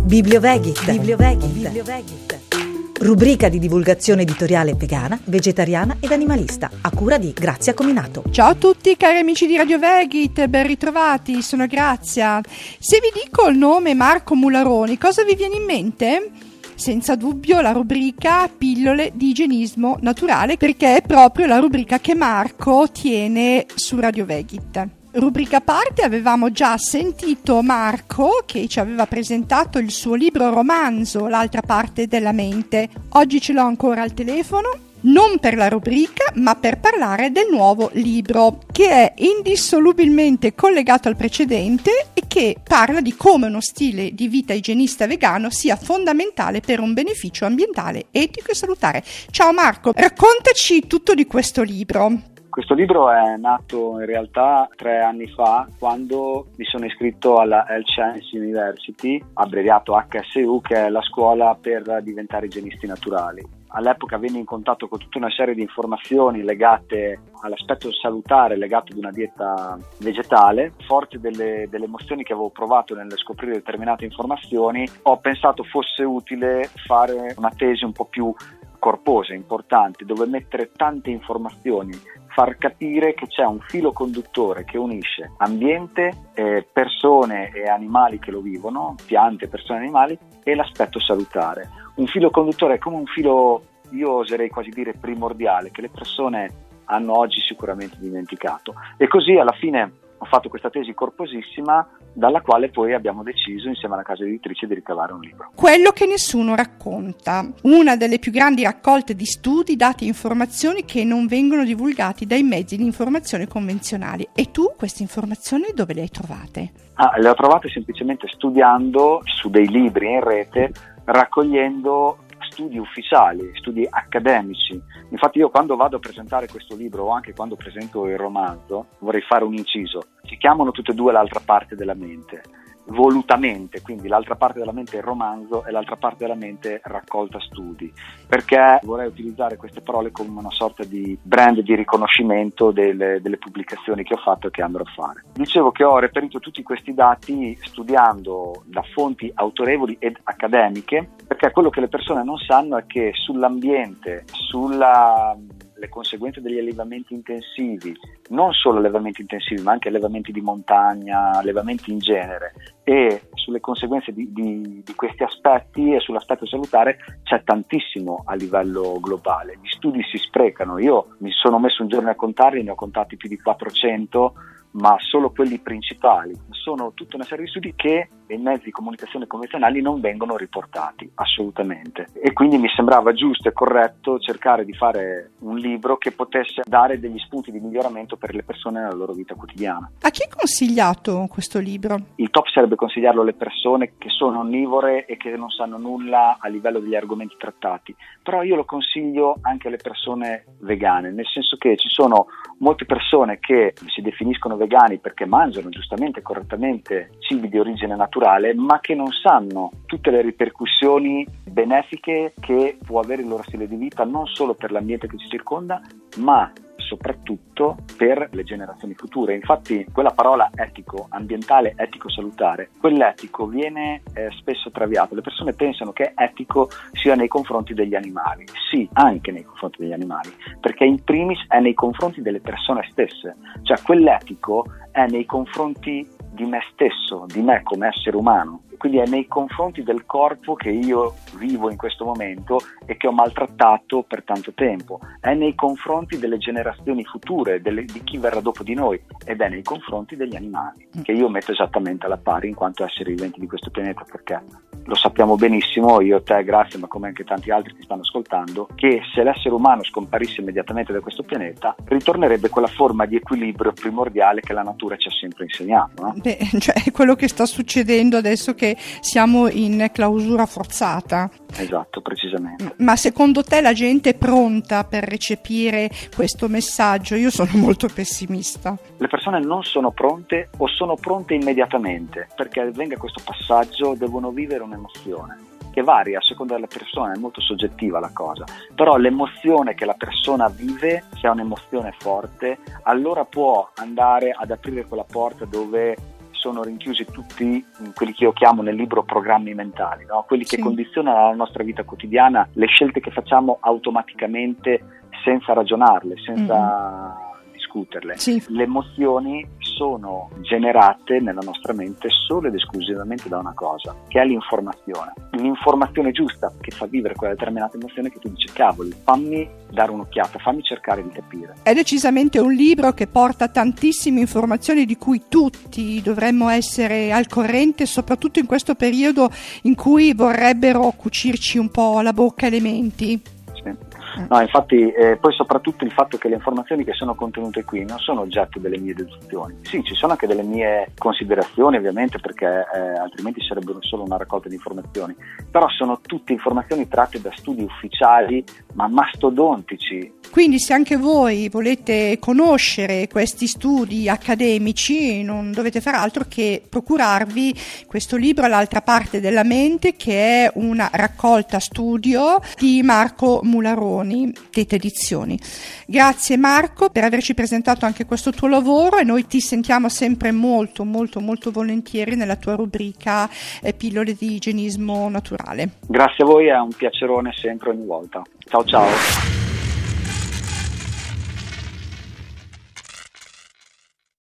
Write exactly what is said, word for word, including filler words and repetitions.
Bibliovegit. Bibliovegit. Bibliovegit. Rubrica di divulgazione editoriale vegana, vegetariana ed animalista, a cura di Grazia Cominato. Ciao a tutti cari amici di Radio Vegit, ben ritrovati, sono Grazia. Se vi dico il nome Marco Mularoni, cosa vi viene in mente? Senza dubbio la rubrica Pillole di igienismo naturale, perché è proprio la rubrica che Marco tiene su Radio Vegit. Rubrica a parte, avevamo già sentito Marco che ci aveva presentato il suo libro romanzo L'altra parte della mente. Oggi ce l'ho ancora al telefono, non per la rubrica ma per parlare del nuovo libro che è indissolubilmente collegato al precedente e che parla di come uno stile di vita igienista vegano sia fondamentale per un beneficio ambientale, etico e salutare. Ciao Marco, raccontaci tutto di questo libro. Questo libro è nato in realtà tre anni fa, quando mi sono iscritto alla Health Science University, abbreviato H S U, che è la scuola per diventare igienisti naturali. All'epoca venni in contatto con tutta una serie di informazioni legate all'aspetto salutare, legato ad una dieta vegetale. Forte delle, delle emozioni che avevo provato nel scoprire determinate informazioni, ho pensato fosse utile fare una tesi un po' più corposa, importante, dove mettere tante informazioni, far capire che c'è un filo conduttore che unisce ambiente, eh, persone e animali che lo vivono, piante, persone e animali, e l'aspetto salutare. Un filo conduttore è come un filo, io oserei quasi dire primordiale, che le persone hanno oggi sicuramente dimenticato. E così alla fine ho fatto questa tesi corposissima, dalla quale poi abbiamo deciso insieme alla casa editrice di ricavare un libro. Quello che nessuno racconta, una delle più grandi raccolte di studi, dati e informazioni che non vengono divulgati dai mezzi di informazione convenzionali. E tu queste informazioni dove le hai trovate? Ah, le ho trovate semplicemente studiando su dei libri in rete, raccogliendo studi ufficiali, studi accademici. Infatti io quando vado a presentare questo libro o anche quando presento il romanzo, vorrei fare un inciso, si chiamano tutte e due l'altra parte della mente, volutamente, quindi l'altra parte della mente è il romanzo e l'altra parte della mente raccolta studi, perché vorrei utilizzare queste parole come una sorta di brand di riconoscimento delle, delle pubblicazioni che ho fatto e che andrò a fare. Dicevo che ho reperito tutti questi dati studiando da fonti autorevoli ed accademiche, perché quello che le persone non sanno è che sull'ambiente, sulla le conseguenze degli allevamenti intensivi, non solo allevamenti intensivi ma anche allevamenti di montagna, allevamenti in genere, e sulle conseguenze di, di, di questi aspetti e sull'aspetto salutare c'è tantissimo a livello globale. Gli studi si sprecano, io mi sono messo un giorno a contarli, ne ho contati più di quattrocento, ma solo quelli principali. Sono tutta una serie di studi che nei mezzi di comunicazione convenzionali non vengono riportati assolutamente, e quindi mi sembrava giusto e corretto cercare di fare un libro che potesse dare degli spunti di miglioramento per le persone nella loro vita quotidiana. A chi è consigliato questo libro? Il top sarebbe consigliarlo alle persone che sono onnivore e che non sanno nulla a livello degli argomenti trattati, però io lo consiglio anche alle persone vegane, nel senso che ci sono molte persone che si definiscono vegani perché mangiano giustamente e correttamente cibi di origine naturale, ma che non sanno tutte le ripercussioni benefiche che può avere il loro stile di vita, non solo per l'ambiente che ci circonda, ma soprattutto per le generazioni future. Infatti quella parola etico, ambientale, etico, salutare, quell'etico viene eh, spesso traviato. Le persone pensano che etico sia nei confronti degli animali. Sì, anche nei confronti degli animali, perché in primis è nei confronti delle persone stesse. Cioè quell'etico è nei confronti di me stesso, di me come essere umano. Quindi è nei confronti del corpo che io vivo in questo momento e che ho maltrattato per tanto tempo, è nei confronti delle generazioni future, delle, di chi verrà dopo di noi, ed è nei confronti degli animali, che io metto esattamente alla pari in quanto esseri viventi di questo pianeta, perché lo sappiamo benissimo, io, te, Grazia, ma come anche tanti altri che stanno ascoltando, che se l'essere umano scomparisse immediatamente da questo pianeta, ritornerebbe quella forma di equilibrio primordiale che la natura ci ha sempre insegnato, no? Beh, cioè quello che sta succedendo adesso che siamo in clausura forzata. Esatto, precisamente. Ma secondo te la gente è pronta per recepire questo messaggio? Io sono molto pessimista. Le persone non sono pronte o sono pronte immediatamente, perché avvenga questo passaggio devono vivere un'emozione che varia a seconda della persona, è molto soggettiva la cosa, però l'emozione che la persona vive, se è un'emozione forte, allora può andare ad aprire quella porta dove sono rinchiusi tutti quelli che io chiamo nel libro programmi mentali, no? Quelli che sì. condizionano la nostra vita quotidiana, le scelte che facciamo automaticamente senza ragionarle, senza mm. discuterle. Sì. Le emozioni sono generate nella nostra mente solo ed esclusivamente da una cosa, che è l'informazione. L'informazione giusta che fa vivere quella determinata emozione, che tu dici cavoli, fammi dare un'occhiata, fammi cercare di capire. È decisamente un libro che porta tantissime informazioni di cui tutti dovremmo essere al corrente, soprattutto in questo periodo in cui vorrebbero cucirci un po' la bocca e le menti. Sì. No, infatti, eh, poi soprattutto il fatto che le informazioni che sono contenute qui non sono oggetto delle mie deduzioni. Sì, ci sono anche delle mie considerazioni, ovviamente, perché eh, altrimenti sarebbero solo una raccolta di informazioni, però sono tutte informazioni tratte da studi ufficiali, ma mastodontici. Quindi se anche voi volete conoscere questi studi accademici, non dovete fare altro che procurarvi questo libro, L'altra parte della mente, che è una raccolta studio di Marco Mularoni, Teta Edizioni. Grazie Marco per averci presentato anche questo tuo lavoro, e noi ti sentiamo sempre molto molto molto volentieri nella tua rubrica eh, Pillole di Igienismo Naturale. Grazie a voi, è un piacerone sempre, ogni volta. Ciao ciao.